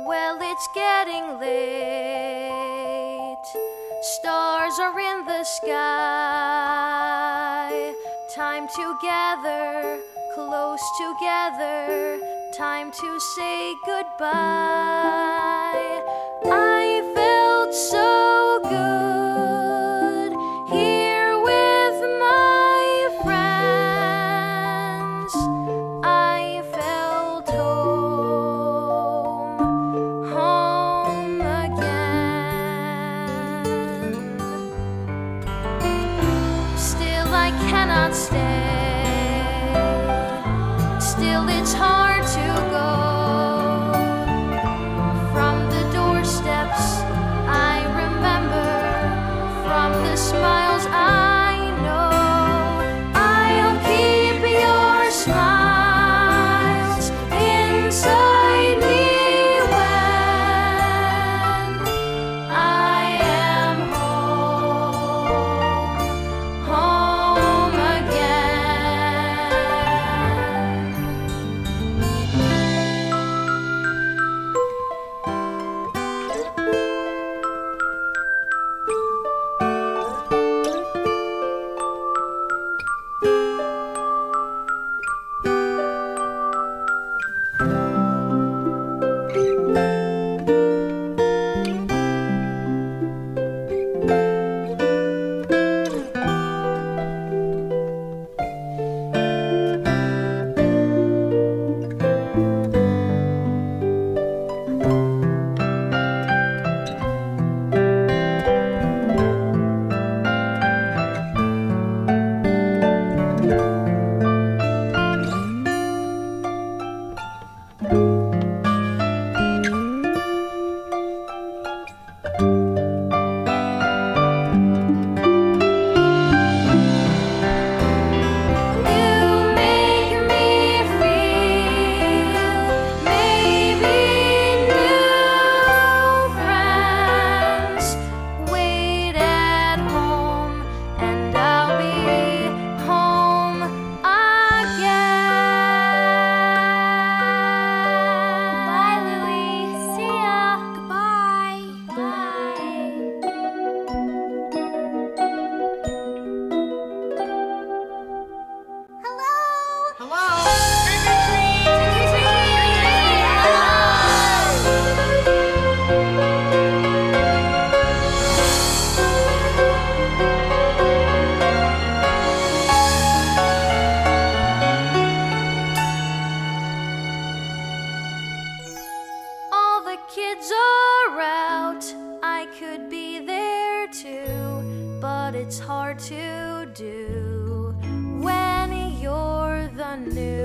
Well, it's getting late. Stars are in the sky. Time to gather, close together. Time to say goodbye. I felt so good here with my friends. I felt home again. Still I cannot stay. Still it's hard to go. From the doorsteps I remember, from the smiles I know, I'll keep your smiles inside me when I am home again. Kids are out, I could be there too, but it's hard to do when you're the new.